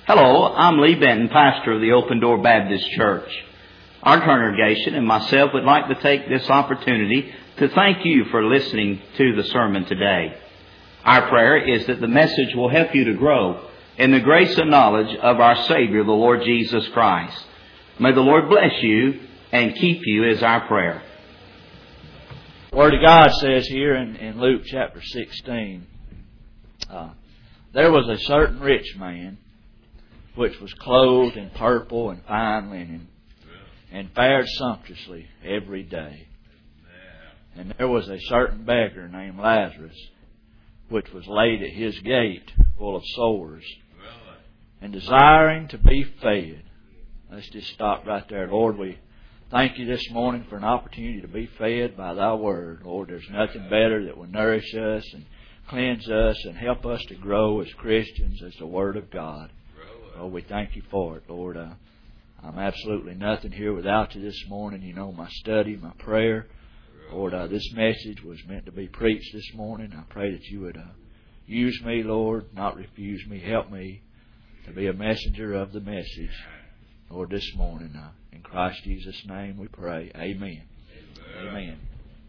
Hello, I'm Lee Benton, pastor of the Open Door Baptist Church. Our congregation and myself would like to take this opportunity to thank you for listening to the sermon today. Our prayer is that the message will help you to grow in the grace and knowledge of our Savior, the Lord Jesus Christ. May the Lord bless you and keep you is our prayer. The Word of God says here in Luke chapter 16, there was a certain rich man which was clothed in purple and fine linen, and fared sumptuously every day. And there was a certain beggar named Lazarus, which was laid at his gate, full of sores, and desiring to be fed. Let's just stop right there. Lord, we thank you this morning for an opportunity to be fed by Thy Word. Lord, there's nothing better that will nourish us and cleanse us and help us to grow as Christians as the Word of God. Lord, we thank you for it, Lord. I'm absolutely nothing here without you this morning. You know my study, my prayer. Lord, this message was meant to be preached this morning. I pray that you would use me, Lord, not refuse me. Help me to be a messenger of the message, Lord, this morning. In Christ Jesus' name we pray. Amen. Amen.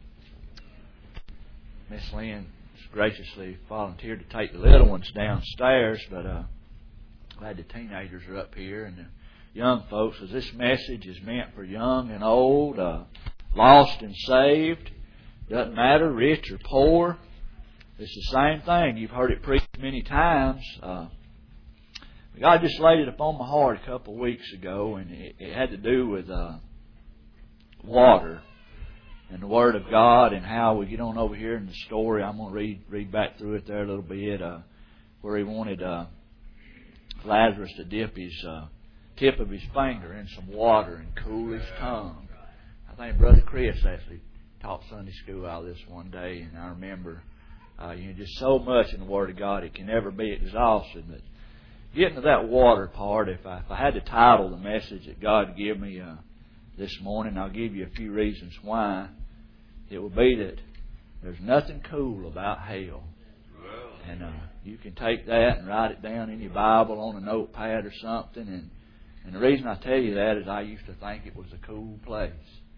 Miss Lynn has graciously volunteered to take the little ones downstairs, but glad the teenagers are up here and the young folks, because this message is meant for young and old, lost and saved. Doesn't matter, rich or poor. It's the same thing. You've heard it preached many times. God just laid it upon my heart a couple of weeks ago, and it had to do with water and the Word of God, and how we get on over here in the story. I'm going to read back through it there a little bit, where he wanted Lazarus to dip his tip of his finger in some water and cool his tongue. I think Brother Chris actually taught Sunday school out of this one day, and I remember just so much in the Word of God, it can never be exhausted. But getting to that water part, if I had to title the message that God gave me this morning, I'll give you a few reasons why. It will be that there's nothing cool about hell. And you can take that and write it down in your Bible on a notepad or something. And the reason I tell you that is I used to think it was a cool place.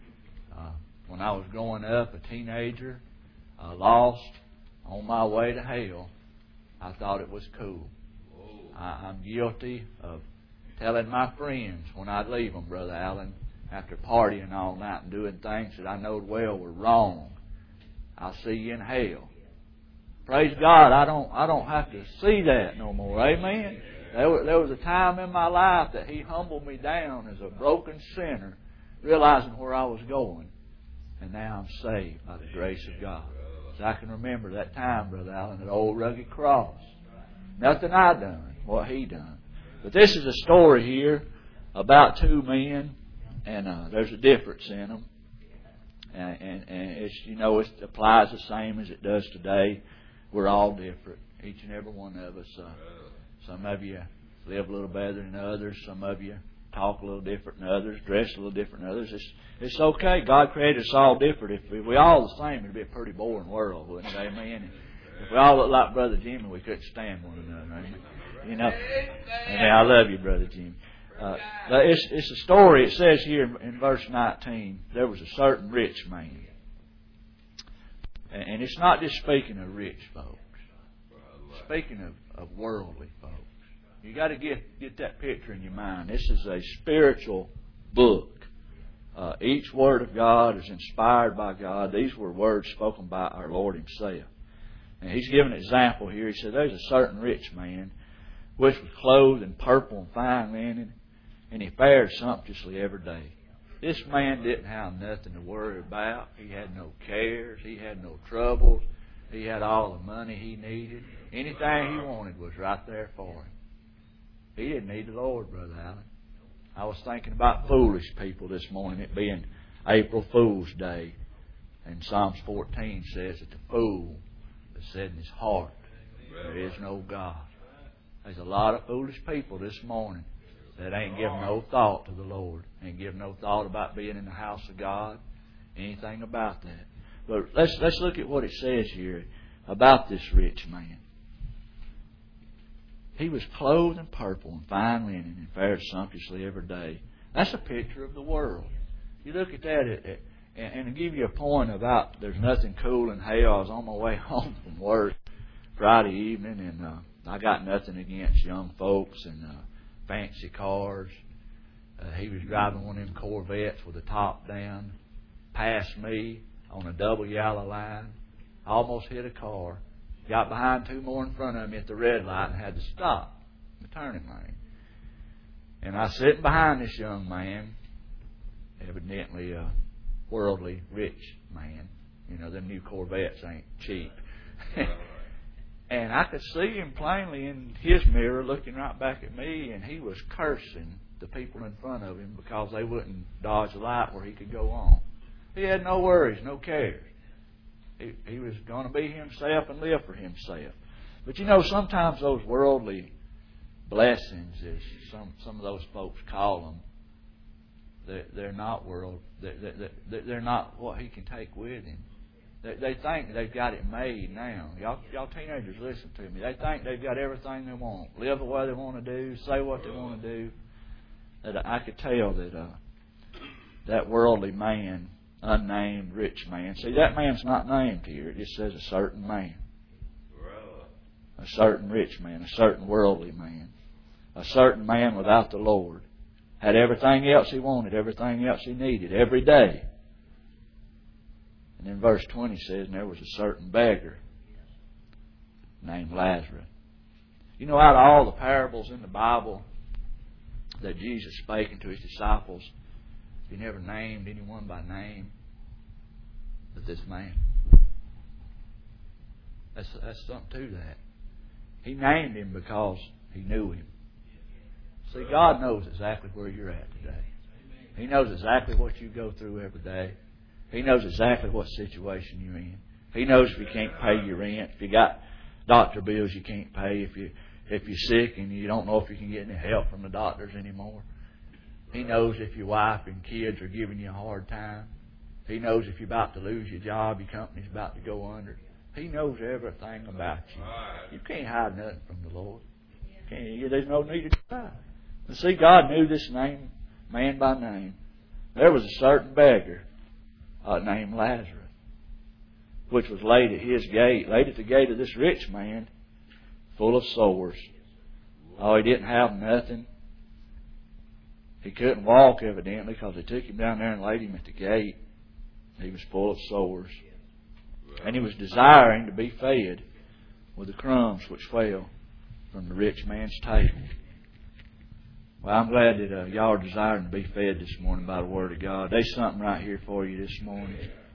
When I was growing up, a teenager, lost, on my way to hell, I thought it was cool. I'm guilty of telling my friends when I'd leave them, Brother Allen, after partying all night and doing things that I knowed well were wrong. I'll see you in hell. Praise God, I don't have to see that no more. Amen. There was a time in my life that He humbled me down as a broken sinner, realizing where I was going. And now I'm saved by the grace of God. So I can remember that time, Brother Allen, that old rugged cross. Nothing I done, what He done. But this is a story here about two men, and there's a difference in them. And it's, it applies the same as it does today. We're all different, each and every one of us. Some of you live a little better than others. Some of you talk a little different than others, dress a little different than others. It's okay. God created us all different. If we all the same, it'd be a pretty boring world, wouldn't it? Amen. If we all looked like Brother Jimmy, we couldn't stand one another. Amen. And I love you, Brother Jimmy. It's a story. It says here in verse 19, there was a certain rich man. And it's not just speaking of rich folks. It's speaking of worldly folks. You got to get that picture in your mind. This is a spiritual book. Each word of God is inspired by God. These were words spoken by our Lord Himself. And He's given an example here. He said, there's a certain rich man which was clothed in purple and fine linen, and he fared sumptuously every day. This man didn't have nothing to worry about. He had no cares. He had no troubles. He had all the money he needed. Anything he wanted was right there for him. He didn't need the Lord, Brother Allen. I was thinking about foolish people this morning, it being April Fool's Day. And Psalms 14 says that the fool has said in his heart, there is no God. There's a lot of foolish people this morning that ain't giving no thought to the Lord. Ain't giving no thought about being in the house of God. Anything about that. But let's look at what it says here about this rich man. He was clothed in purple and fine linen and fared sumptuously every day. That's a picture of the world. You look at that, and to give you a point about there's nothing cool in hell, I was on my way home from work Friday evening, and I got nothing against young folks and fancy cars. He was driving one of them Corvettes with the top down, past me on a double yellow line. I almost hit a car. Got behind two more in front of me at the red light and had to stop the turning lane. And I was sitting behind this young man, evidently a worldly rich man. You know, them new Corvettes ain't cheap. And I could see him plainly in his mirror looking right back at me, and he was cursing the people in front of him because they wouldn't dodge the light where he could go on. He had no worries, no cares. He was going to be himself and live for himself. But you know, sometimes those worldly blessings, as some of those folks call them, they're not world. They're not what he can take with him. They think they've got it made now. Y'all teenagers, listen to me. They think they've got everything they want, live the way they want to do, say what they want to do. That I could tell that worldly man, unnamed rich man. See, that man's not named here. It just says a certain man. A certain rich man, a certain worldly man. A certain man without the Lord. Had everything else he wanted, everything else he needed, every day. And then verse 20 says, and there was a certain beggar named Lazarus. You know, out of all the parables in the Bible that Jesus spake unto his disciples, he never named anyone by name but this man. That's something to that. He named him because he knew him. See, God knows exactly where you're at today. He knows exactly what you go through every day. He knows exactly what situation you're in. He knows if you can't pay your rent, if you got doctor bills you can't pay, if you're sick and you don't know if you can get any help from the doctors anymore. He knows if your wife and kids are giving you a hard time. He knows if you're about to lose your job, your company's about to go under. He knows everything about you. You can't hide nothing from the Lord. There's no need to try. But see, God knew this man by name. There was a certain beggar named Lazarus, which was laid at his gate, laid at the gate of this rich man, full of sores. Oh, he didn't have nothing. He couldn't walk, evidently, because they took him down there and laid him at the gate. He was full of sores. And he was desiring to be fed with the crumbs which fell from the rich man's table. Well, I'm glad that y'all are desiring to be fed this morning by the Word of God. There's something right here for you this morning.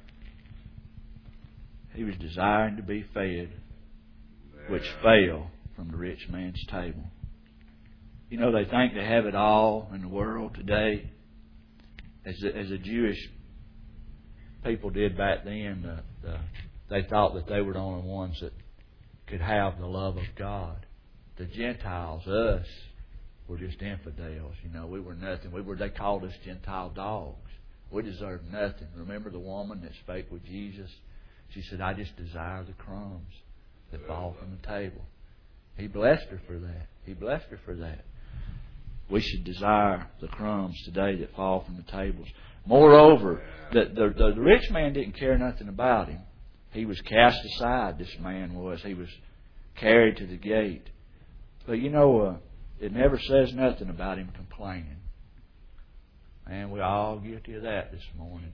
He was desiring to be fed, which fell from the rich man's table. You know, they think they have it all in the world today. As the Jewish people did back then, they thought that they were the only ones that could have the love of God. The Gentiles, us, were just infidels. You know, we were nothing. They called us Gentile dogs. We deserved nothing. Remember the woman that spake with Jesus? She said, I just desire the crumbs that fall from the table. He blessed her for that. He blessed her for that. We should desire the crumbs today that fall from the tables. Moreover, the rich man didn't care nothing about him. He was cast aside, this man was. He was carried to the gate. But you know, it never says nothing about him complaining. And we're all guilty of that this morning.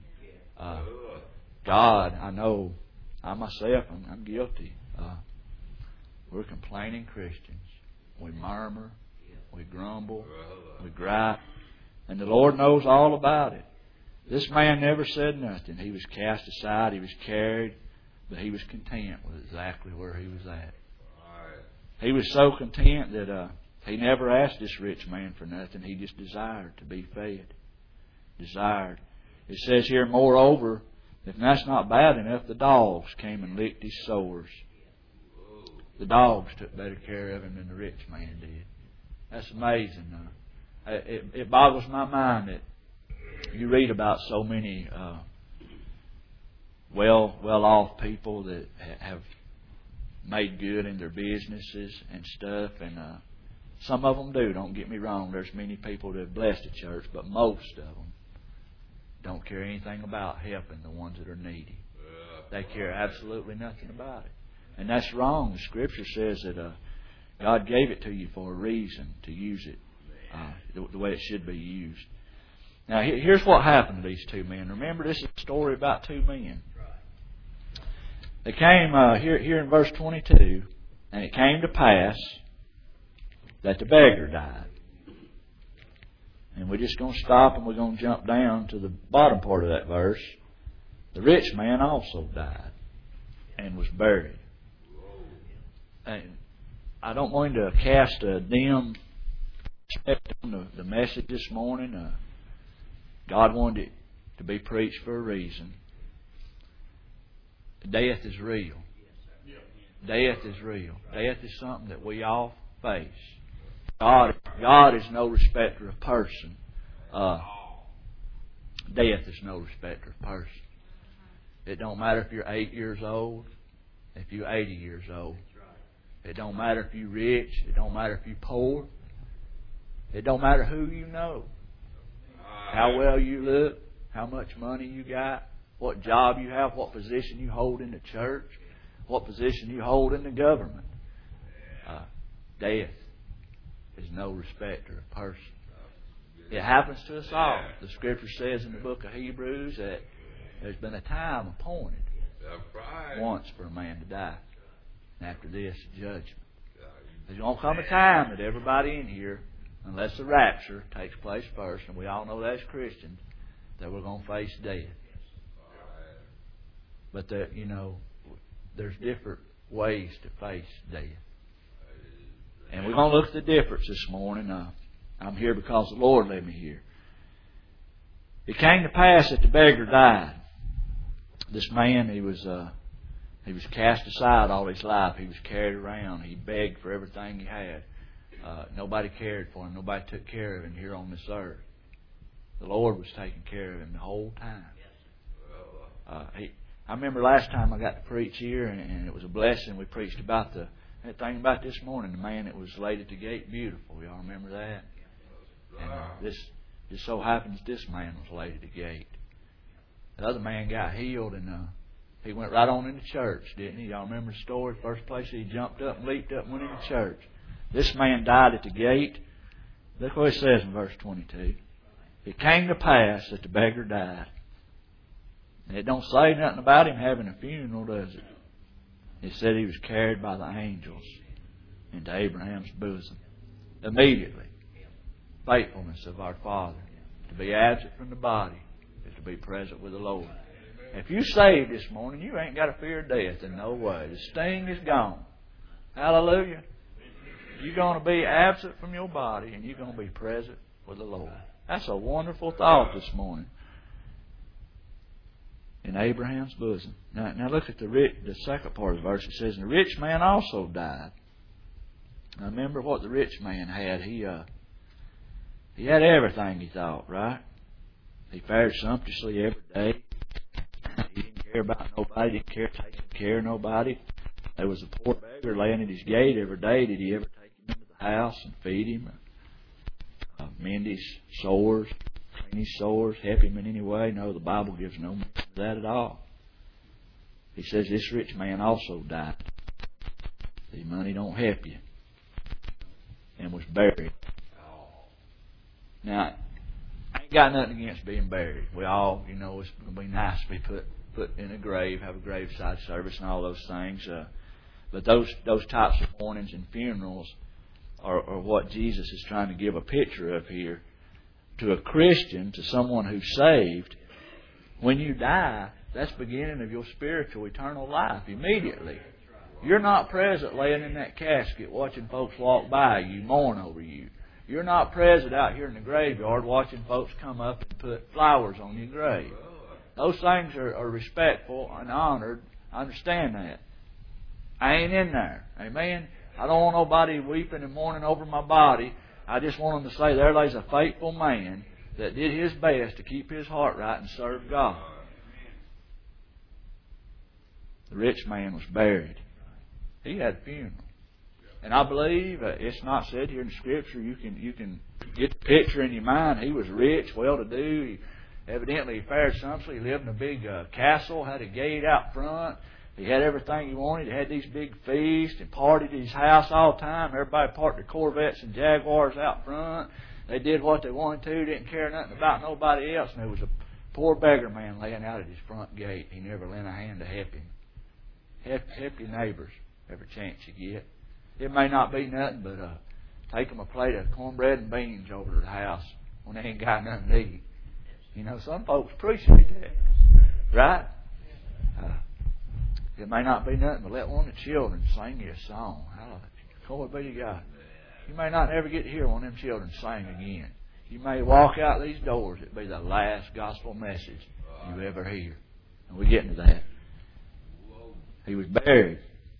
God, I know, I myself, I'm guilty. We're complaining Christians. We murmur, we grumble, we gripe, and the Lord knows all about it. This man never said nothing. He was cast aside, he was carried, but he was content with exactly where he was at. He was so content that he never asked this rich man for nothing. He just desired to be fed. Desired. It says here, moreover, if that's not bad enough, the dogs came and licked his sores. The dogs took better care of him than the rich man did. That's amazing. It boggles my mind that you read about so many well-off people that have made good in their businesses and stuff, and Some of them do, don't get me wrong. There's many people that have blessed the church, but most of them don't care anything about helping the ones that are needy. They care absolutely nothing about it. And that's wrong. The Scripture says that God gave it to you for a reason, to use it the way it should be used. Now, here's what happened to these two men. Remember, this is a story about two men. They came here in verse 22, and it came to pass that the beggar died. And we're just going to stop and we're going to jump down to the bottom part of that verse. The rich man also died and was buried. And I don't want to cast a dim aspect on the message this morning. God wanted it to be preached for a reason. Death is real. Death is real. Death is something that we all face. God is no respecter of person. Death is no respecter of person. It don't matter if you're 8 years old, if you're 80 years old. It don't matter if you're rich. It don't matter if you're poor. It don't matter who you know. How well you look, how much money you got, what job you have, what position you hold in the church, what position you hold in the government. Death is no respecter of person. It happens to us all. The Scripture says in the book of Hebrews that there's been a time appointed once for a man to die. And after this, judgment. There's going to come a time that everybody in here, unless the rapture takes place first, and we all know that as Christians, that we're going to face death. But there's different ways to face death. And we're going to look at the difference this morning. I'm here because the Lord led me here. It came to pass that the beggar died. This man, he was cast aside all his life. He was carried around. He begged for everything he had. Nobody cared for him. Nobody took care of him here on this earth. The Lord was taking care of him the whole time. I remember last time I got to preach here, and it was a blessing. We preached about that thing about this morning, the man that was laid at the gate beautiful. Y'all remember that? And this just so happens this man was laid at the gate. The other man got healed, and he went right on into church, didn't he? Y'all remember the story? First place he jumped up and leaped up and went into church. This man died at the gate. Look what it says in verse 22. It came to pass that the beggar died. And it don't say nothing about him having a funeral, does it? It said he was carried by the angels into Abraham's bosom. Immediately. Faithfulness of our Father. To be absent from the body is to be present with the Lord. If you saved this morning, you ain't got to fear death in no way. The sting is gone. Hallelujah. You're going to be absent from your body and you're going to be present with the Lord. That's a wonderful thought this morning. In Abraham's bosom. Now look at the second part of the verse. It says, and the rich man also died. Now remember what the rich man had. He had everything, he thought, right? He fared sumptuously every day. He didn't care about nobody. Didn't care taking care of nobody. There was a poor beggar laying at his gate every day. Did he ever take him into the house and feed him? Mend his sores? Clean his sores? Help him in any way? No, the Bible gives no mention of that at all. He says this rich man also died. The money don't help you. And was buried. Now, I ain't got nothing against being buried. We all, it's going to be nice to be put in a grave, have a graveside service and all those things. But those types of mournings and funerals are what Jesus is trying to give a picture of here. To a Christian, to someone who's saved, when you die, that's the beginning of your spiritual eternal life immediately. You're not present laying in that casket watching folks walk by you, mourn over you. You're not present out here in the graveyard watching folks come up and put flowers on your grave. Those things are respectful and honored. I understand that. I ain't in there. Amen? I don't want nobody weeping and mourning over my body. I just want them to say there lays a faithful man that did his best to keep his heart right and serve God. The rich man was buried. He had a funeral. And I believe it's not said here in Scripture. You can get the picture in your mind. He was rich, well-to-do. Evidently, he fared sumptuously. He lived in a big castle, had a gate out front. He had everything he wanted. He had these big feasts and partied at his house all the time. Everybody parked their Corvettes and Jaguars out front. They did what they wanted to. Didn't care nothing about nobody else. And there was a poor beggar man laying out at his front gate. He never lent a hand to help him. Help your neighbors every chance you get. It may not be nothing, but take them a plate of cornbread and beans over to the house when they ain't got nothing to eat. You know, some folks appreciate that. Right? It may not be nothing, but let one of the children sing you a song. Glory be to God. You may not ever get to hear one of them children sing again. You may walk out these doors, it'll be the last gospel message you ever hear. And we get into that. He was buried.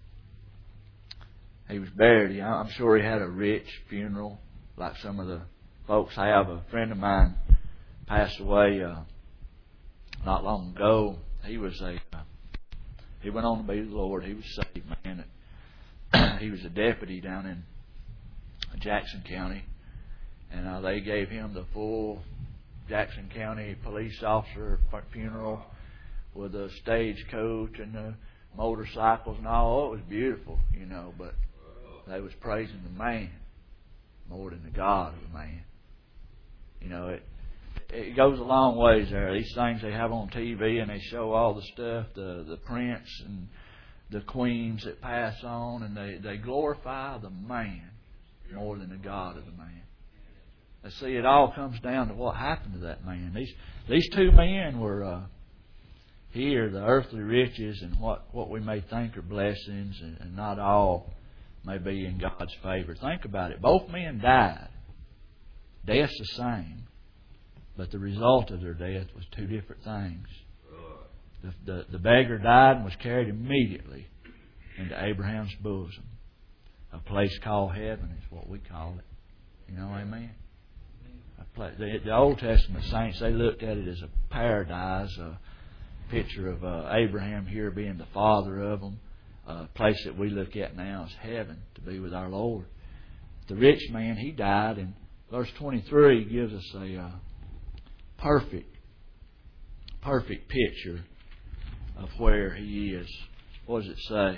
I'm sure he had a rich funeral, like some of the folks have. A friend of mine passed away not long ago. He went on to be with the Lord. He was saved, man. He was a deputy down in Jackson County, and they gave him the full Jackson County police officer funeral with the stagecoach and the motorcycles and all. It was beautiful, you know, but they was praising the man more than the God of the man. You know, it goes a long ways there. These things they have on TV and they show all the stuff, the prince and the queens that pass on, and they glorify the man more than the God of the man. And see, it all comes down to what happened to that man. These two men were here, the earthly riches and what we may think are blessings, and not all may be in God's favor. Think about it. Both men died. Death's the same, but the result of their death was two different things. The beggar died and was carried immediately into Abraham's bosom. A place called heaven is what we call it. You know, amen? The Old Testament saints, they looked at it as a paradise, a picture of Abraham here being the father of them. A place that we look at now is heaven, to be with our Lord. The rich man, he died, and verse 23 gives us a perfect picture of where he is. What does it say?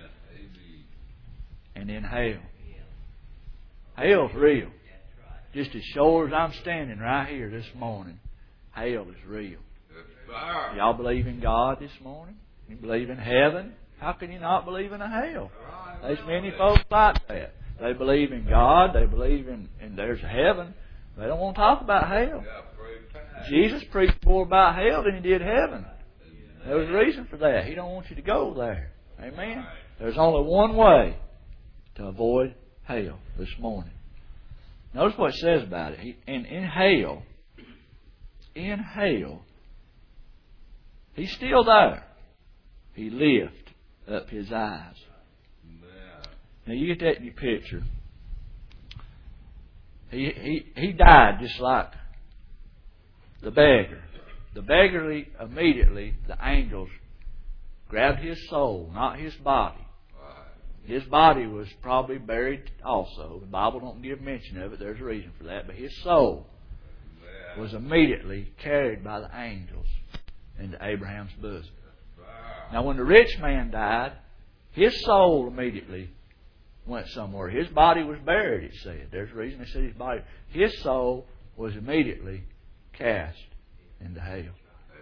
And in hell. Hell's real. Just as sure as I'm standing right here this morning, hell is real. Y'all believe in God this morning? You believe in heaven? How can you not believe in a hell? There's many folks like that. They believe in God. They believe in there's a heaven. They don't want to talk about hell. Jesus preached more about hell than he did heaven. There was a reason for that. He don't want you to go there. Amen? There's only one way to avoid hell this morning. Notice what it says about it. In hell, he's still there. He lifted up his eyes. Now you get that in your picture. He died just like the beggar. The beggar, immediately, the angels grabbed his soul, not his body. His body was probably buried also. The Bible don't give mention of it. There's a reason for that. But his soul was immediately carried by the angels into Abraham's bosom. Now when the rich man died, his soul immediately went somewhere. His body was buried, it said. There's a reason they said his body. His soul was immediately cast into hell.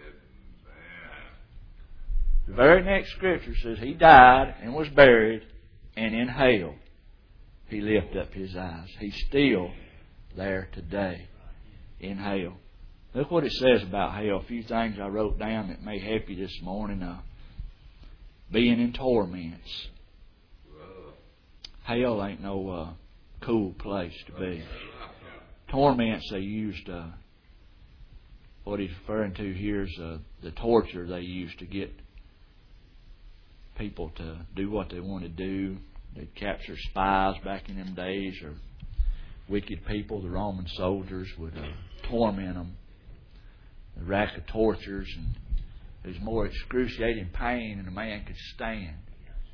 The very next scripture says he died and was buried, and in hell he lifted up his eyes. He's still there today in hell. Look what it says about hell. A few things I wrote down that may help you this morning. Being in torments. Hell ain't no cool place to be. Torments, they used, what he's referring to here is the torture they used to get people to do what they want to do. They'd capture spies back in them days, or wicked people. The Roman soldiers would torment them. The rack of tortures, and it was more excruciating pain than a man could stand.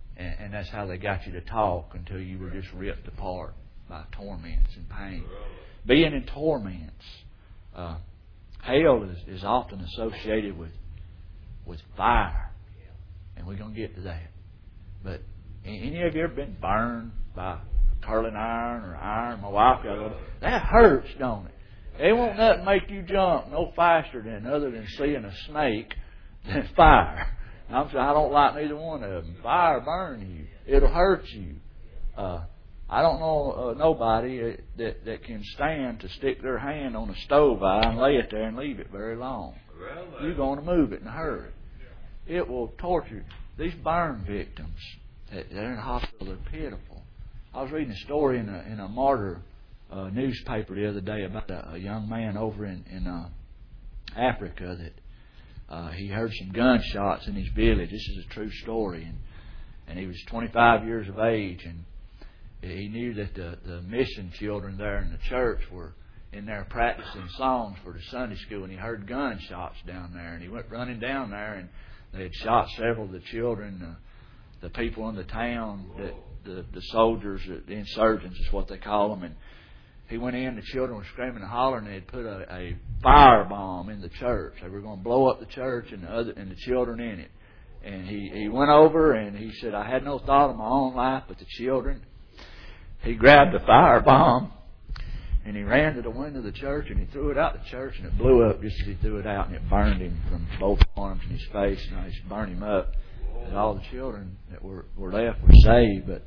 And that's how they got you to talk until you were just ripped apart by torments and pain. Being in torments. Hell is often associated with fire. And we're going to get to that. But any of you ever been burned by curling iron or iron? My wife got a little. That hurts, don't it? It won't nothing make you jump no faster than other than seeing a snake than fire. I'm saying I don't like neither one of them. Fire burn you. It'll hurt you. I don't know nobody that can stand to stick their hand on a stove eye and lay it there and leave it very long. You're going to move it in a hurry. It will torture. These burn victims, they're in the hospital, they're pitiful. I was reading a story in a martyr newspaper the other day about a young man over in Africa that he heard some gunshots in his village. This is a true story. And he was 25 years of age, and he knew that the mission children there in the church were in there practicing songs for the Sunday school, and he heard gunshots down there, and he went running down there, and they had shot several of the children, the people in the town, the soldiers, the insurgents is what they call them, and he went in, the children were screaming and hollering, and they had put a firebomb in the church. They were going to blow up the church and the children in it. And he went over and he said, I had no thought of my own life but the children. He grabbed the firebomb and he ran to the window of the church and he threw it out the church, and it blew up just as he threw it out, and it burned him from both arms and his face, and it burned him up. And all the children that were left were saved, but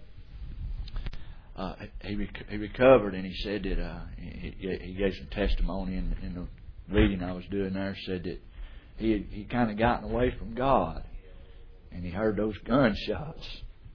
he recovered, and he said that he gave some testimony in the reading I was doing there. Said that he kind of gotten away from God, and he heard those gunshots,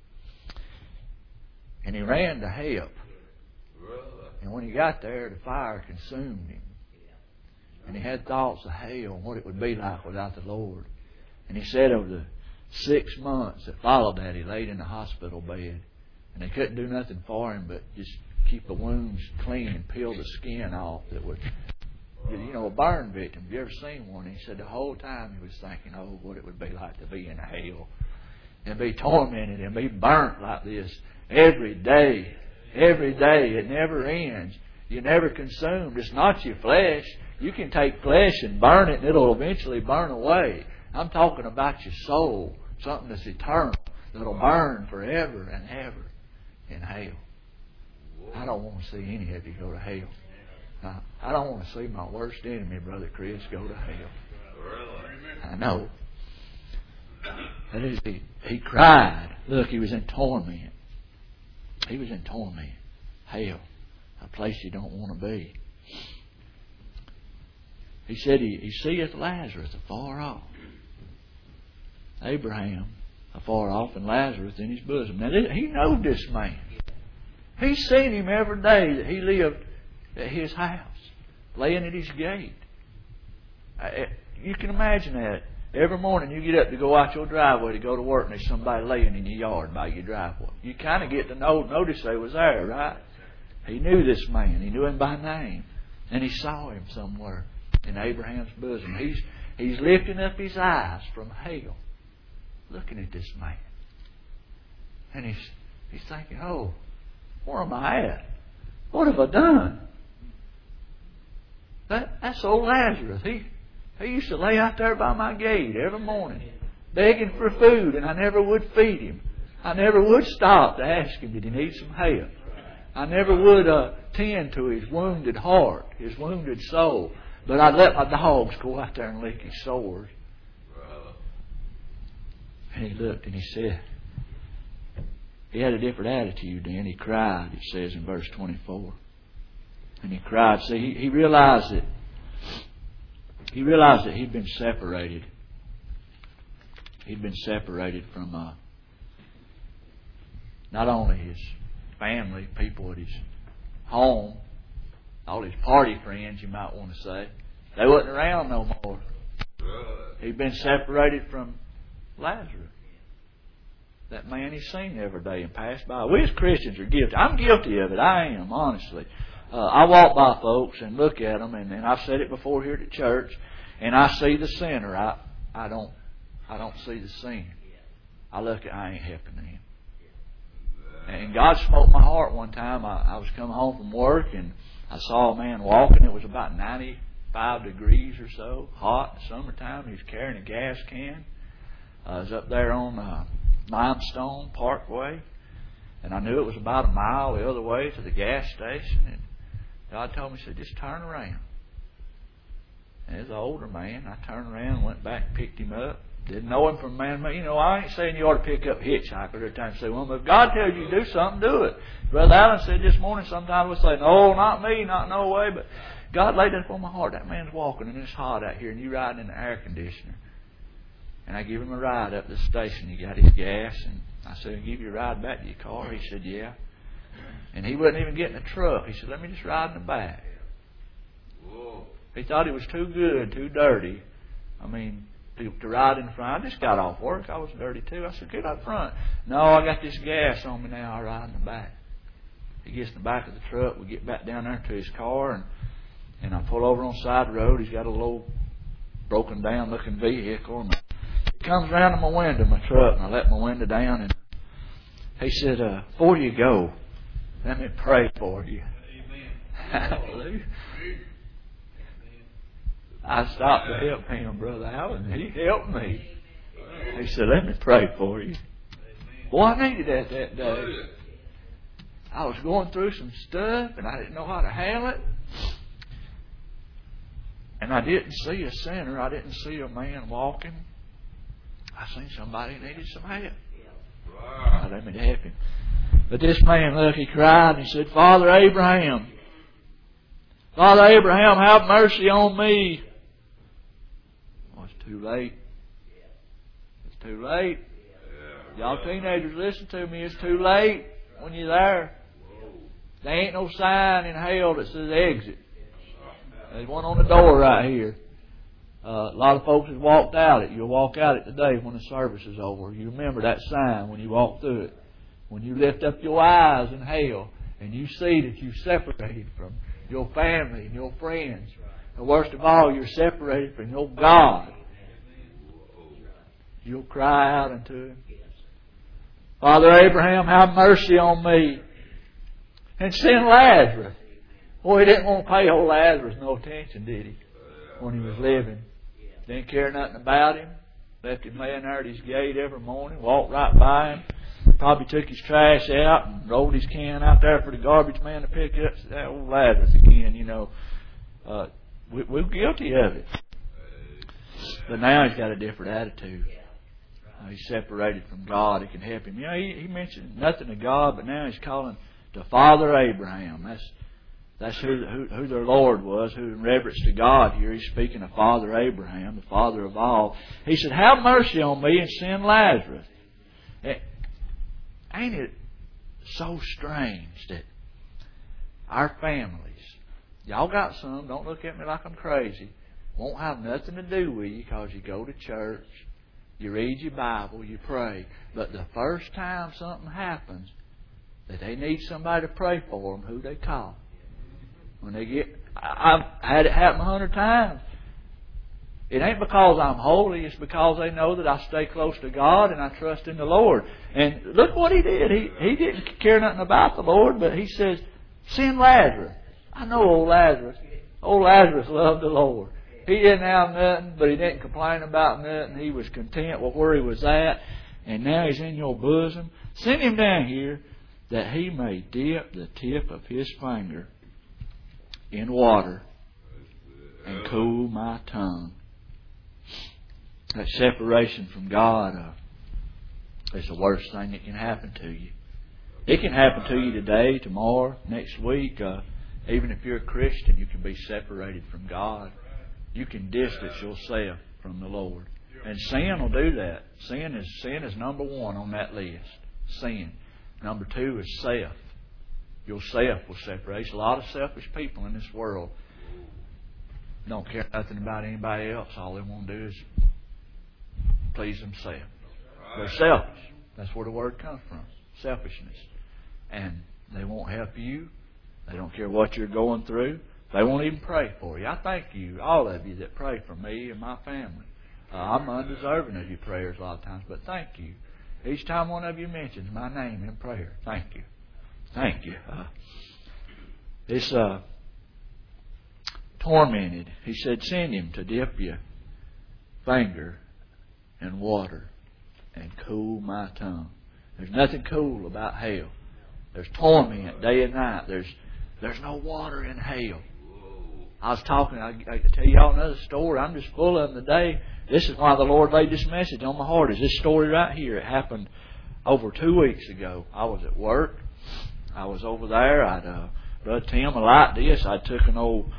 and he ran to help. And when he got there, the fire consumed him, and he had thoughts of hell and what it would be like without the Lord. And he said over the 6 months that followed that, he laid in the hospital bed. And they couldn't do nothing for him but just keep the wounds clean and peel the skin off that would, a burn victim. Have you ever seen one? And he said the whole time he was thinking, oh, what it would be like to be in hell and be tormented and be burnt like this every day. Every day. It never ends. You're never consumed. It's not your flesh. You can take flesh and burn it and it'll eventually burn away. I'm talking about your soul, something that's eternal, that'll burn forever and ever. In hell. I don't want to see any of you go to hell. I don't want to see my worst enemy, Brother Chris, go to hell. I know. That is, he cried. Look, he was in torment. He was in torment. Hell. A place you don't want to be. He said he seeth Lazarus afar off. Abraham afar off, and Lazarus in his bosom. Now, he knowed this man. He's seen him every day that he lived at his house, laying at his gate. You can imagine that. Every morning you get up to go out your driveway to go to work, and there's somebody laying in your yard by your driveway. You kind of get to notice they was there, right? He knew this man. He knew him by name. And he saw him somewhere in Abraham's bosom. He's lifting up his eyes from hell, looking at this man. And he's thinking, oh, where am I at? What have I done? That's old Lazarus. He used to lay out there by my gate every morning, begging for food, and I never would feed him. I never would stop to ask him, did he need some help? I never would tend to his wounded heart, his wounded soul. But I'd let my dogs go out there and lick his sores. And he looked and he said, he had a different attitude then. He cried, it says in verse 24. And he cried. See, he realized that he'd been separated. He'd been separated from not only his family, people at his home, all his party friends, you might want to say. They wasn't around no more. He'd been separated from Lazarus. That man he's seen every day and passed by. We as Christians are guilty. I'm guilty of it. I am, honestly. I walk by folks and look at them, and I've said it before here at church, and I see the sinner. I don't see the sin. I ain't helping them. And God smote my heart one time. I was coming home from work and I saw a man walking. It was about 95 degrees or so, hot, summertime. He was carrying a gas can. I was up there on Limestone Parkway, and I knew it was about a mile the other way to the gas station. And God told me, He said, just turn around. And as an older man, I turned around, went back, and picked him up. Didn't know him from man. You know, I ain't saying you ought to pick up hitchhikers every time you say, well, if God tells you to do something, do it. Brother Allen said this morning, sometimes we say, no, not me, not no way. But God laid that upon my heart. That man's walking, and it's hot out here, and you riding in the air conditioner. And I give him a ride up to the station. He got his gas, and I said, I'll give you a ride back to your car. He said, yeah. And he wasn't even getting a truck. He said, let me just ride in the back. He thought it was too good, too dirty. I mean, to ride in front. I just got off work. I was dirty too. I said, get up front. No, I got this gas on me now. I ride in the back. He gets in the back of the truck. We get back down there to his car, and I pull over on the side of the road. He's got a little broken down looking vehicle. And he comes around to my window, my truck, and I let my window down. And he said, before you go, let me pray for you. Amen. Hallelujah. I stopped to help him, Brother Allen. He helped me. He said, let me pray for you. Boy, I needed that day. I was going through some stuff, and I didn't know how to handle it. And I didn't see a sinner. I didn't see a man walking. I seen somebody who needed some help. I let me help him. But this man, look, he cried, and he said, Father Abraham, have mercy on me. Too late. It's too late. Y'all teenagers, listen to me. It's too late when you're there. There ain't no sign in hell that says exit. There's one on the door right here. A lot of folks have walked out it. You'll walk out it today when the service is over. You remember that sign when you walk through it. When you lift up your eyes in hell and you see that you're separated from your family and your friends. And worst of all, you're separated from your God. You'll cry out unto Him. Father Abraham, have mercy on me. And send Lazarus. Boy, He didn't want to pay old Lazarus no attention, did He? When he was living. Didn't care nothing about him. Left him laying there at his gate every morning. Walked right by him. Probably took his trash out and rolled his can out there for the garbage man to pick up. That old Lazarus again, you know. We're guilty of it. But now he's got a different attitude. He's separated from God. It can help him. You know, he mentioned nothing to God, but now he's calling to Father Abraham. That's who their Lord was, who in reverence to God here, he's speaking of Father Abraham, the father of all. He said, have mercy on me and send Lazarus. Ain't it so strange that our families, y'all got some, don't look at me like I'm crazy, won't have nothing to do with you because you go to church, you read your Bible, you pray. But the first time something happens that they need somebody to pray for them, who they call? When they get, I've had it happen 100 times. It ain't because I'm holy, it's because they know that I stay close to God and I trust in the Lord. And look what he did. He didn't care nothing about the Lord, but he says, send Lazarus. I know old Lazarus. Old Lazarus loved the Lord. He didn't have nothing, but he didn't complain about nothing. He was content with where he was at. And now he's in your bosom. Send him down here that he may dip the tip of his finger in water and cool my tongue. That separation from God is the worst thing that can happen to you. It can happen to you today, tomorrow, next week. Even if you're a Christian, you can be separated from God. You can distance yourself from the Lord. And sin will do that. Sin is number one on that list. Sin. Number two is self. Your self will separate. There's a lot of selfish people in this world. Don't care nothing about anybody else. All they want to do is please themselves. They're selfish. That's where the word comes from. Selfishness. And they won't help you. They don't care what you're going through. They won't even pray for you. I thank you, all of you that pray for me and my family. I'm undeserving of your prayers a lot of times, but thank you. Each time one of you mentions my name in prayer, thank you. Thank you. It's tormented. He said, send him to dip your finger in water and cool my tongue. There's nothing cool about hell. There's torment day and night. There's no water in hell. I was talking, I could tell y'all another story. I'm just full of them today. This is why the Lord laid this message on my heart, is this story right here. It happened over 2 weeks ago. I was at work. I was over there. Brother Tim, I like this. I took an old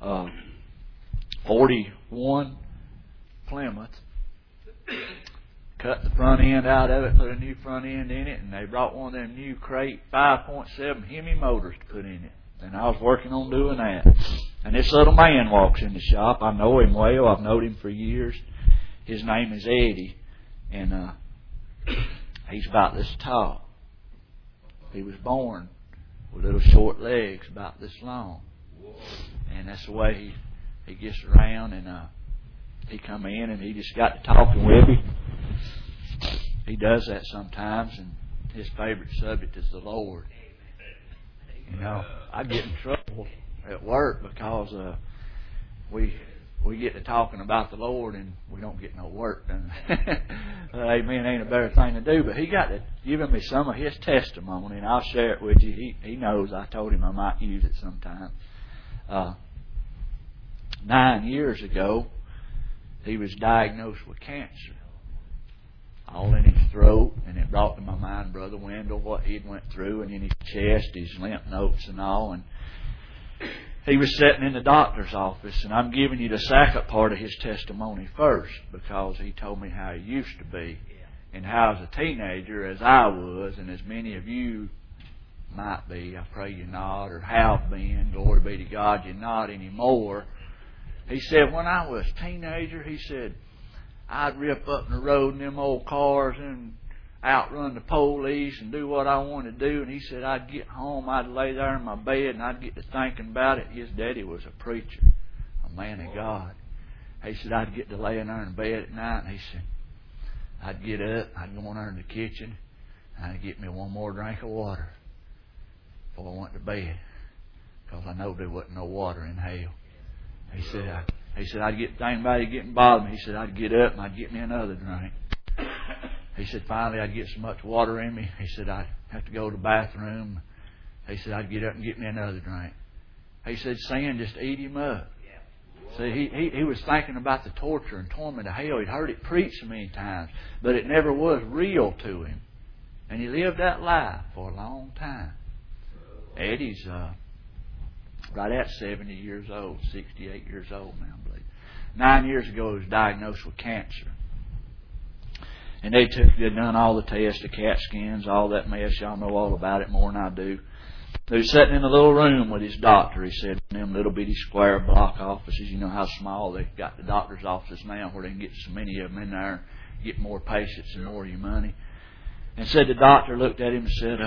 41 Plymouth, cut the front end out of it, put a new front end in it, and they brought one of them new crate 5.7 Hemi motors to put in it. And I was working on doing that. And this little man walks in the shop. I know him well. I've known him for years. His name is Eddie. And he's about this tall. He was born with little short legs about this long. And that's the way he gets around. And he come in and he just got to talking with me. He does that sometimes. And his favorite subject is the Lord. You know, I get in trouble at work because we get to talking about the Lord and we don't get no work done. Amen, ain't a better thing to do. But he got to giving me some of his testimony, and I'll share it with you. He knows I told him I might use it sometime. 9 years ago, he was diagnosed with cancer, all in his throat, and it brought to my mind Brother Wendell what he'd went through, and in his chest, his lymph nodes and all. And he was sitting in the doctor's office, and I'm giving you the second part of his testimony first, because he told me how he used to be, and how as a teenager, as I was, and as many of you might be, I pray you're not, or have been, glory be to God, you're not anymore. He said, when I was a teenager, he said, I'd rip up the road in them old cars and outrun the police and do what I wanted to do. And he said, I'd get home, I'd lay there in my bed, and I'd get to thinking about it. His daddy was a preacher, a man of God. He said, I'd get to laying there in bed at night, and he said, I'd get up, I'd go in there in the kitchen, and I'd get me one more drink of water before I went to bed, because I know there wasn't no water in hell. He said, I'd get thinking about it getting bothered me. He said, I'd get up and I'd get me another drink. He said, finally I'd get so much water in me. He said, I'd have to go to the bathroom. He said, I'd get up and get me another drink. He said, sin just ate him up. See, he was thinking about the torture and torment of hell. He'd heard it preached so many times, but it never was real to him. And he lived that life for a long time. Eddie's right at 70 years old, 68 years old now, I believe. 9 years ago, he was diagnosed with cancer. And they'd done all the tests, the CAT scans, all that mess. Y'all know all about it more than I do. He was sitting in a little room with his doctor. He said, in them little bitty square block offices, you know how small they've got the doctor's offices now, where they can get so many of them in there and get more patients and more of your money. And said the doctor looked at him and said,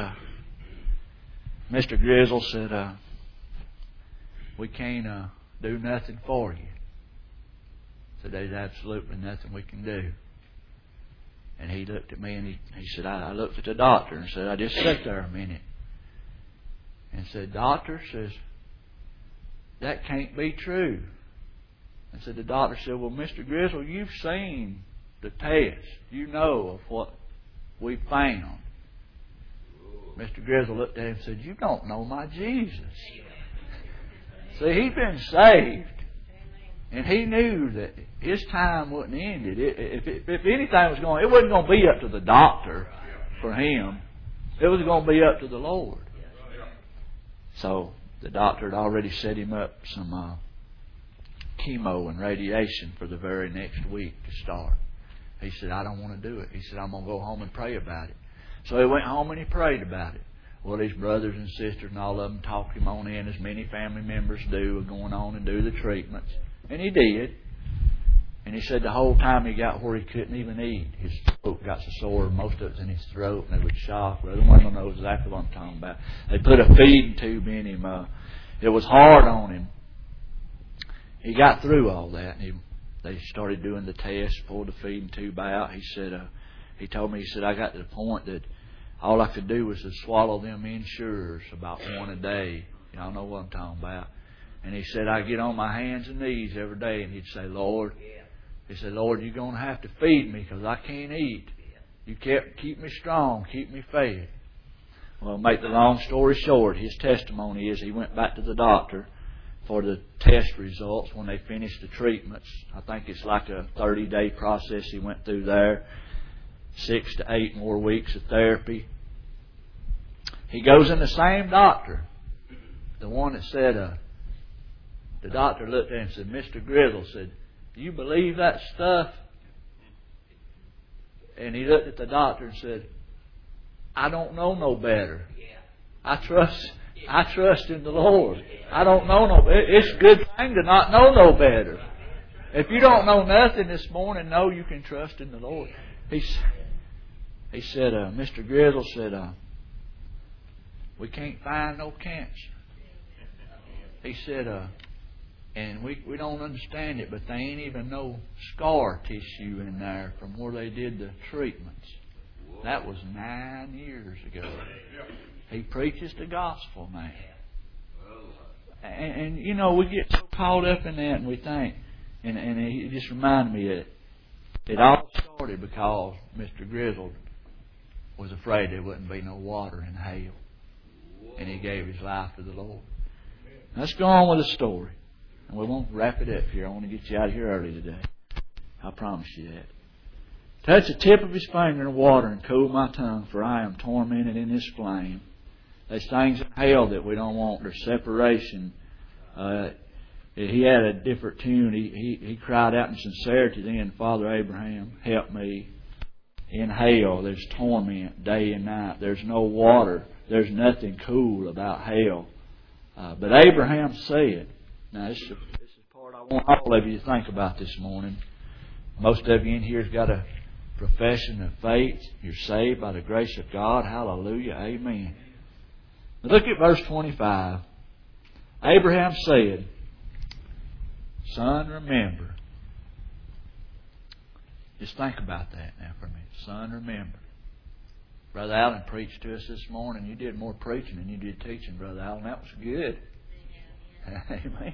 Mr. Grizzle said, we can't do nothing for you. So there's absolutely nothing we can do. And he looked at me and he said, I looked at the doctor and said, I just sat there a minute. And said, doctor, says, that can't be true. And said, the doctor said, well, Mr. Grizzle, you've seen the test. You know of what we found. Mr. Grizzle looked at him and said, you don't know my Jesus. See, he'd been saved, and he knew that his time wasn't ended. If anything was going, it wasn't going to be up to the doctor for him. It was going to be up to the Lord. So the doctor had already set him up some chemo and radiation for the very next week to start. He said, I don't want to do it. He said, I'm going to go home and pray about it. So he went home and he prayed about it. Well, his brothers and sisters and all of them talked him on in, as many family members do, going on and do the treatments. And he did. And he said the whole time he got where he couldn't even eat. His throat got so sore, most of it was in his throat, and it was shock. Brother Wendell knows exactly what I'm talking about. They put a feeding tube in him. It was hard on him. He got through all that, and they started doing the test, pulled the feeding tube out. He said, he told me, he said, I got to the point that all I could do was to swallow them insurers, about one a day. Y'all know what I'm talking about. And he said, I get on my hands and knees every day, and he'd say, Lord, he said, Lord, you're going to have to feed me because I can't eat. You keep me strong, keep me fed. Well, make the long story short, his testimony is he went back to the doctor for the test results when they finished the treatments. I think it's like a 30-day process he went through there. 6 to 8 more weeks of therapy. He goes in the same doctor. The one that said, the doctor looked at him and said, Mr. Grizzle, said, do you believe that stuff? And he looked at the doctor and said, I don't know no better. I trust in the Lord. I don't know no better. It's a good thing to not know no better. If you don't know nothing this morning, know you can trust in the Lord. He said, Mr. Grizzle said, we can't find no cancer. He said, and we don't understand it, but they ain't even no scar tissue in there from where they did the treatments. That was 9 years ago. He preaches the gospel, man. And you know, we get so caught up in that and we think, and it just reminded me that it all started because Mr. Grizzle was afraid there wouldn't be no water in hell. And he gave his life to the Lord. Let's go on with the story. And we won't wrap it up here. I want to get you out of here early today. I promise you that. Touch the tip of his finger in water and cool my tongue, for I am tormented in this flame. There's things in hell that we don't want. There's separation. He had a different tune. He cried out in sincerity then, Father Abraham, help me. In hell, there's torment day and night. There's no water. There's nothing cool about hell. But Abraham said, now this is the part I want all of you to think about this morning. Most of you in here has got a profession of faith. You're saved by the grace of God. Hallelujah. Amen. Now look at verse 25. Abraham said, Son, remember. Just think about that now for a minute. Son, remember. Brother Allen preached to us this morning. You did more preaching than you did teaching, Brother Allen. That was good. Amen.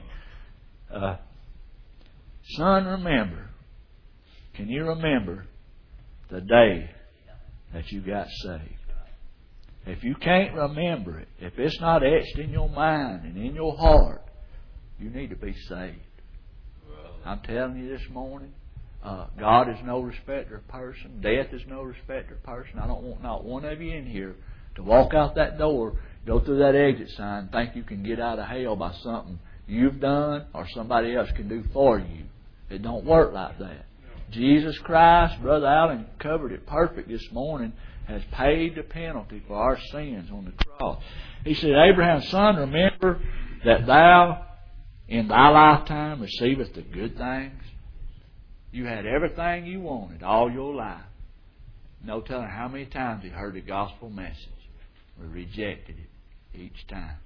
Son, remember. Can you remember the day that you got saved? If you can't remember it, if it's not etched in your mind and in your heart, you need to be saved. I'm telling you this morning, God is no respecter of person. Death is no respecter of person. I don't want not one of you in here to walk out that door, go through that exit sign, think you can get out of hell by something you've done or somebody else can do for you. It don't work like that. Jesus Christ, Brother Allen covered it perfect this morning, has paid the penalty for our sins on the cross. He said, Abraham's son, remember that thou in thy lifetime receivest the good things. You had everything you wanted all your life. No telling how many times you heard the gospel message. We rejected it each time.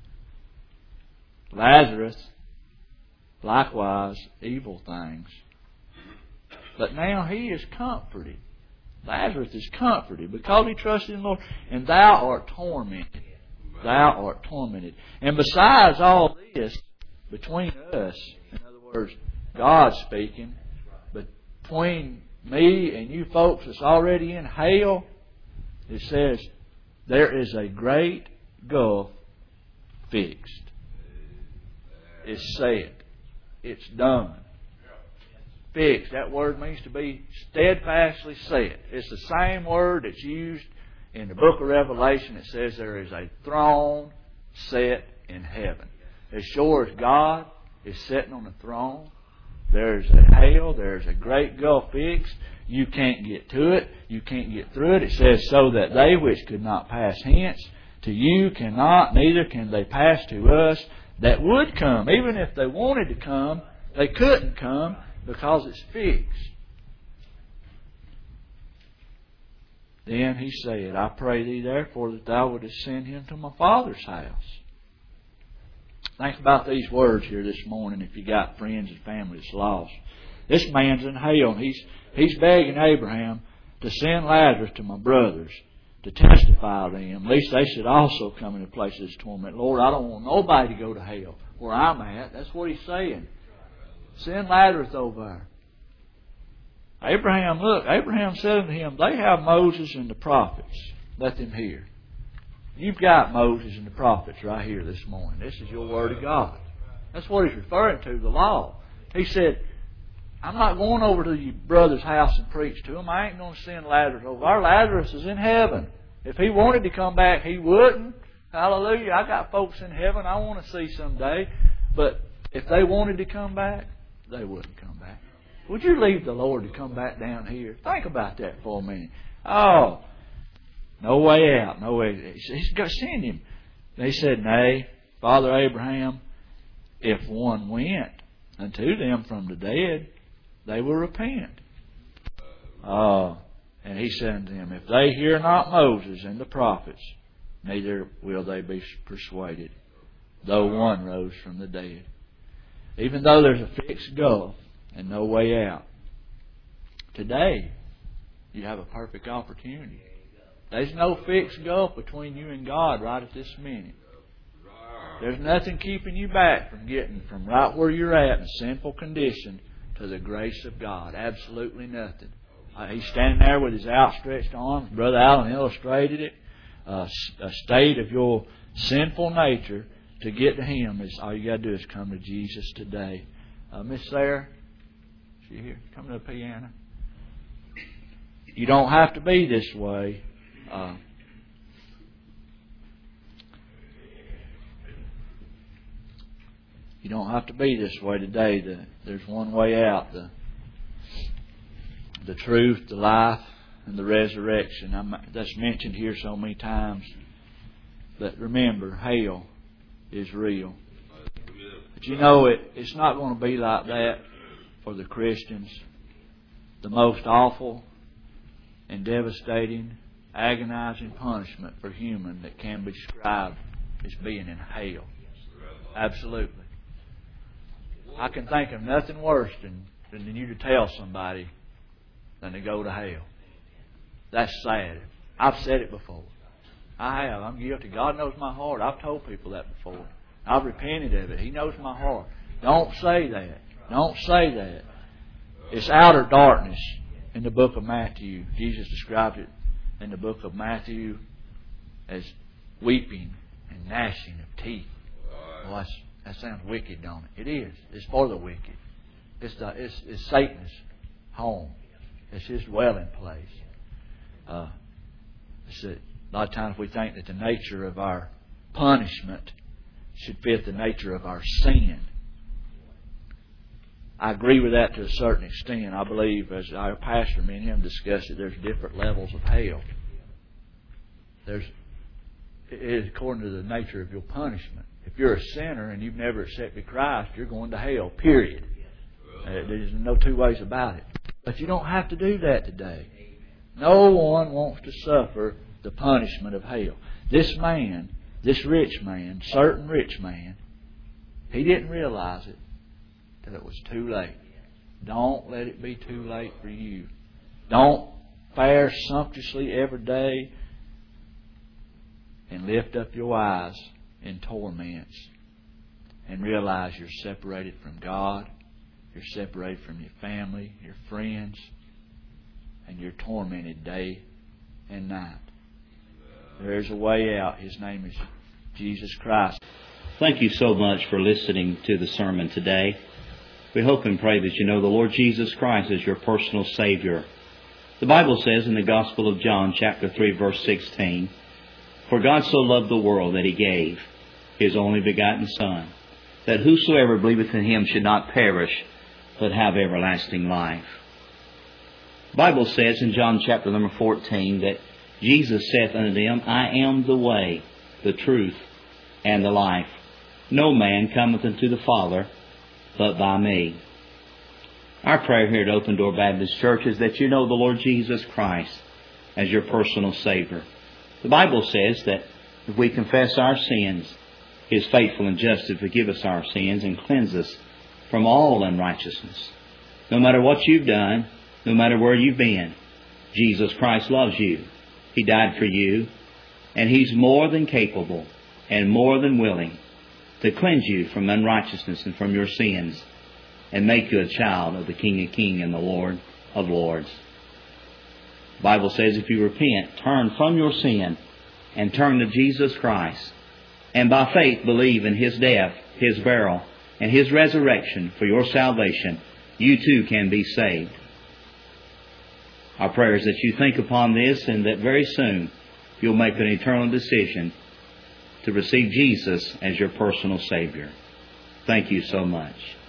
Lazarus, likewise, evil things. But now he is comforted. Lazarus is comforted because he trusted in the Lord. And thou art tormented. Thou art tormented. And besides all this, between us, in other words, God speaking, between me and you folks that's already in hell, it says, there is a great gulf fixed. It's said. It's done. Fixed. That word means to be steadfastly set. It's the same word that's used in the book of Revelation. It says there is a throne set in heaven. As sure as God is sitting on the throne, there's a hell, there's a great gulf fixed. You can't get to it. You can't get through it. It says, so that they which could not pass hence to you cannot, neither can they pass to us that would come. Even if they wanted to come, they couldn't come because it's fixed. Then he said, I pray thee therefore that thou wouldest send him to my father's house. Think about these words here this morning if you got friends and family that's lost. This man's in hell and he's begging Abraham to send Lazarus to my brothers to testify to them, lest they should also come into place of this torment. Lord, I don't want nobody to go to hell where I'm at. That's what He's saying. Send Lazarus over there. Abraham said unto him, they have Moses and the prophets. Let them hear. You've got Moses and the prophets right here this morning. This is your Word of God. That's what He's referring to, the law. He said, I'm not going over to your brother's house and preach to him. I ain't going to send Lazarus over. Our Lazarus is in heaven. If he wanted to come back, he wouldn't. Hallelujah. I got folks in heaven I want to see someday. But if they wanted to come back, they wouldn't come back. Would you leave the Lord to come back down here? Think about that for a minute. Oh, no way out. No way. He's got to send him. They said, nay, Father Abraham, if one went unto them from the dead, they will repent. And He said unto them, if they hear not Moses and the prophets, neither will they be persuaded, though one rose from the dead. Even though there's a fixed gulf and no way out, today you have a perfect opportunity. There's no fixed gulf between you and God right at this minute. There's nothing keeping you back from getting from right where you're at in sinful condition to the grace of God. Absolutely nothing. He's standing there with His outstretched arms. Brother Allen illustrated it. A state of your sinful nature to get to Him is all you got to do is come to Jesus today. Miss Sarah, is she here? Come to the piano. You don't have to be this way. You don't have to be this way today. There's one way out. The truth, the life, and the resurrection. That's mentioned here so many times. But remember, hell is real. But you know it's not going to be like that for the Christians. The most awful and devastating, agonizing punishment for human that can be described is being in hell. Absolutely. I can think of nothing worse than you to tell somebody than to go to hell. That's sad. I've said it before. I have. I'm guilty. God knows my heart. I've told people that before. I've repented of it. He knows my heart. Don't say that. Don't say that. It's outer darkness in the book of Matthew. Jesus described it in the book of Matthew as weeping and gnashing of teeth. Well, that sounds wicked, don't it? It is. It's for the wicked. It's Satan's home. It's his dwelling place. A lot of times we think that the nature of our punishment should fit the nature of our sin. I agree with that to a certain extent. I believe, as our pastor, me and him discussed it, there's different levels of hell. It is according to the nature of your punishment. If you're a sinner and you've never accepted Christ, you're going to hell, period. There's no two ways about it. But you don't have to do that today. No one wants to suffer the punishment of hell. This man, this rich man, certain rich man, he didn't realize it till it was too late. Don't let it be too late for you. Don't fare sumptuously every day and lift up your eyes in torments and realize you're separated from God, you're separated from your family, your friends, and you're tormented day and night. There's a way out. His name is Jesus Christ. Thank you so much for listening to the sermon today. We hope and pray that you know the Lord Jesus Christ as your personal Savior. The Bible says in the Gospel of John, chapter 3, verse 16, "For God so loved the world that He gave His only begotten Son, that whosoever believeth in Him should not perish, but have everlasting life." The Bible says in John chapter number 14 that Jesus saith unto them, "I am the way, the truth, and the life. No man cometh unto the Father but by me." Our prayer here at Open Door Baptist Church is that you know the Lord Jesus Christ as your personal Savior. The Bible says that if we confess our sins, He is faithful and just to forgive us our sins and cleanse us from all unrighteousness. No matter what you've done, no matter where you've been, Jesus Christ loves you. He died for you, and He's more than capable and more than willing to cleanse you from unrighteousness and from your sins and make you a child of the King of Kings and the Lord of Lords. The Bible says if you repent, turn from your sin and turn to Jesus Christ, and by faith believe in His death, His burial, and His resurrection for your salvation, you too can be saved. Our prayer is that you think upon this and that very soon you'll make an eternal decision to receive Jesus as your personal Savior. Thank you so much.